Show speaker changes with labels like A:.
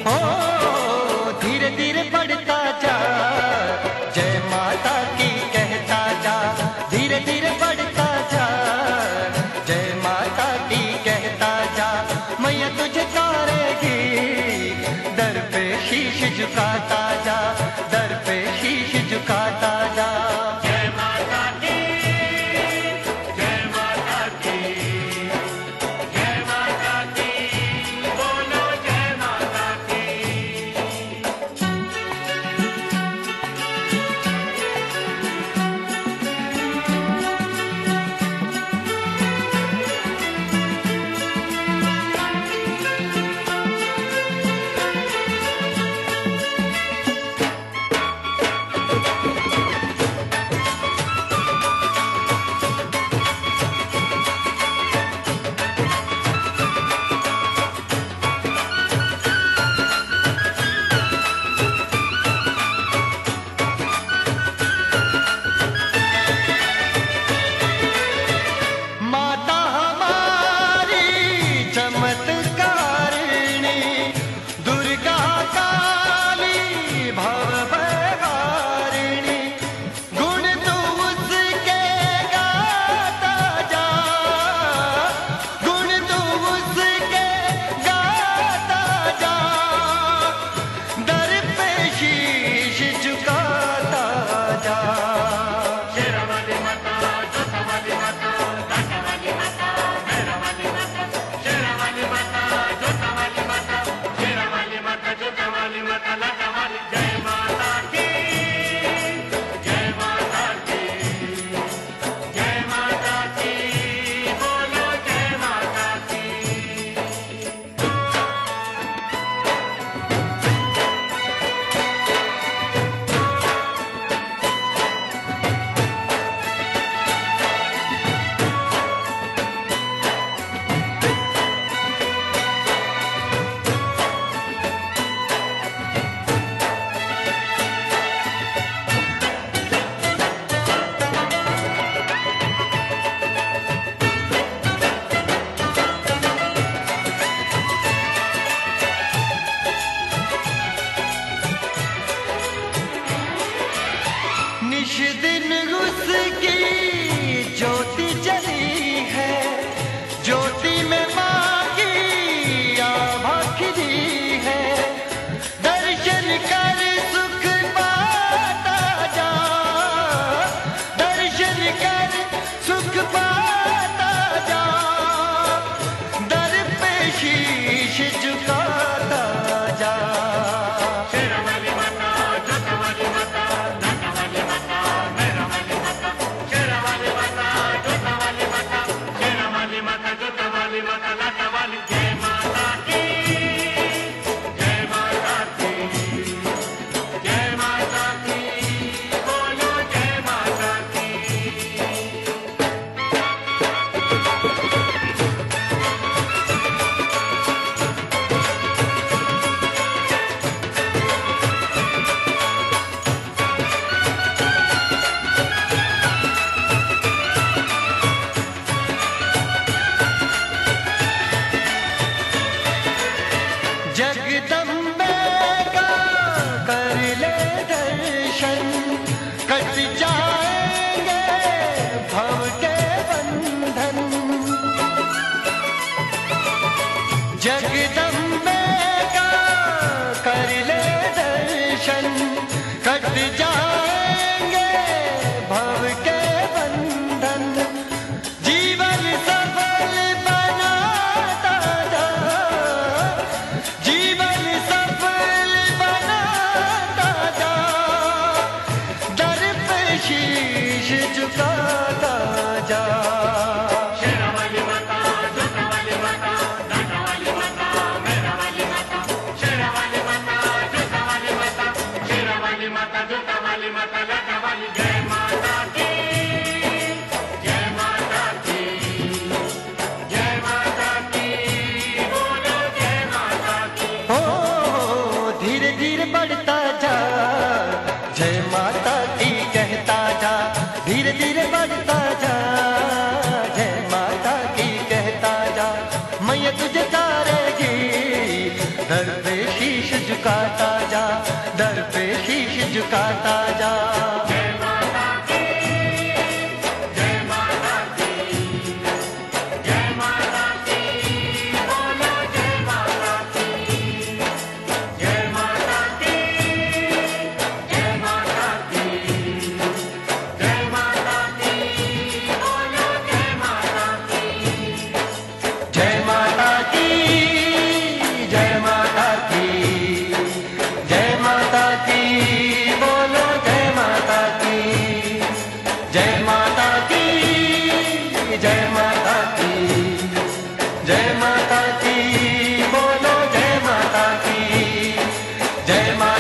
A: ओ धीरे धीरे बढ़ता जा, जय माता की कहता जा। धीरे धीरे बढ़ता जा, जय माता की कहता जा। मैया तुझे तारेगी, दर पे शीश झुकाता जा, दर पे शीश झुकाता जा।
B: जय माता की, जय माता की, जय माता की, बोलो जय माता की।
A: माता हमारी चमत्कारिणी, दुर्गा काली भवभयहारिणी। गुण तू उसके गाता जा, गुण तू उसके गाता जा। दर पे शीश झुकाता जा।
B: शेरा वाली माता, जोता वाली माता, लाटा वाली माता, मेरा वाली माता। शेरा वाली माता, जोता वाली माता, शेरा वाली माता, जोता वाली माता, लाटा वाली। जय माता की, जय माता की, जय माता की, बोलो जय माता की।
A: निश दिन उसकी ज्योति जली है, ज्योति में माँ की आभा खिली है। दर्शन कर सुख पाता जा, दर्शन कर सुख पाता जा। दर पे शीश झुकाता जा।
B: शेरा वाली माता, जोता वाली माता, लाटा वाली माता, मेरा वाली माता। शेरा वाली माता, जोता वाली माता, शेरा वाली माता, जोता वाली माता, लाटा वाली। जय माता की, जय माता की, जय माता की, बोलो जय माता की।
A: जगदम्बे का कर ले दर्शन, कट जाएंगे भव के बंधन। जगदम्बे का कर ले दर्शन, कट जाएंगे भव के बंधन। जीवन सफल बनाता जा, जीवन सफल बनाता जा। दर पे शीश झुकाता जा।
B: शेरा वाली माता, जोता वाली माता, लाटा वाली माता, मेरा वाली माता। शेरा वाली माता, जोता वाली माता, शेरा वाली माता, जोता वाली माता, लाटा वाली। जय माता की, जय माता की, जय माता की, बोलो जय माता की।
A: ओ धीरे धीरे बढ़ता जा, जय माता की कहता जा। धीरे धीरे बढ़ता जा, जय माता की कहता जा। मैया तुझे तारेगी, दर पे शीश झुकाता जा, दर पे शीश झुकाता जा।
B: जय माता की, जय माता की, जय माता की, बोलो जय माता की, जय माता की, जय माता की, जय माता की, बोलो जय माता की।
A: जय माता की, जय माता की, जय माता की, बोलो जय माता की। जय माता की, जय माता की, जय माता की, बोलो जय माता की। जय माता